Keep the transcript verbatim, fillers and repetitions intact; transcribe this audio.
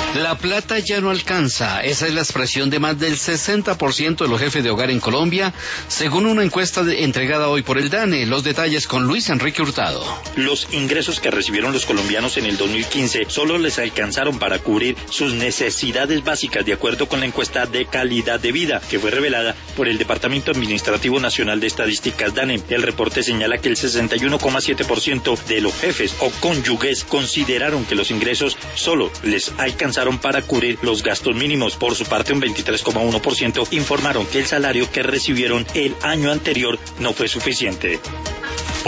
La plata ya no alcanza. Esa es la expresión de más del sesenta por ciento de los jefes de hogar en Colombia, según una encuesta de, entregada hoy por el DANE. Los detalles con Luis Enrique Hurtado. Los ingresos que recibieron los colombianos en el dos mil quince solo les alcanzaron para cubrir sus necesidades básicas, de acuerdo con la encuesta de calidad de vida que fue revelada por el Departamento Administrativo Nacional de Estadísticas DANE. El reporte señala que el sesenta y uno coma siete por ciento de los jefes o cónyuges consideraron que los ingresos solo les alcanzaron para cubrir los gastos mínimos. Por su parte, un veintitrés coma uno por ciento informaron que el salario que recibieron el año anterior no fue suficiente.